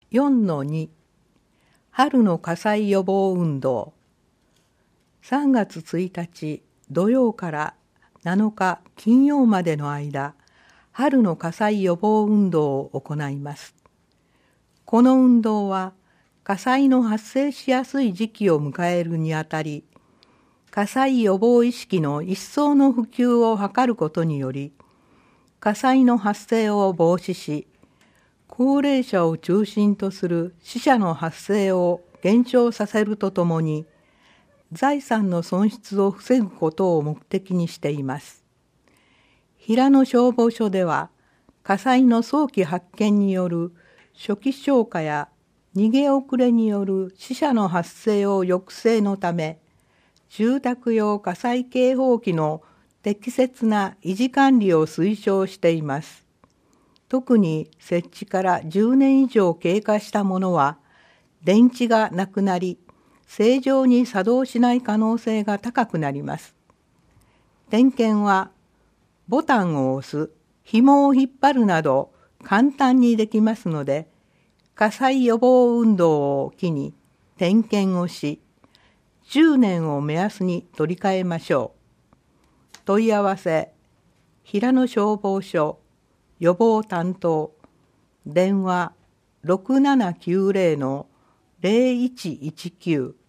4-2 春の火災予防運動。3月1日土曜から7日金曜までの間、春の火災予防運動を行います。この運動は火災の発生しやすい時期を迎えるにあたり、火災予防意識の一層の普及を図ることにより、火災の発生を防止し、高齢者を中心とする死者の発生を減少させるとともに、財産の損失を防ぐことを目的にしています。平野消防署では、火災の早期発見による初期消火や逃げ遅れによる死者の発生を抑制のため、住宅用火災警報器の適切な維持管理を推奨しています。特に設置から10年以上経過したものは、電池がなくなり、正常に作動しない可能性が高くなります。点検は、ボタンを押す、紐を引っ張るなど簡単にできますので、火災予防運動を機に点検をし、10年を目安に取り替えましょう。問い合わせ、平野消防署予防担当、電話 6790-0119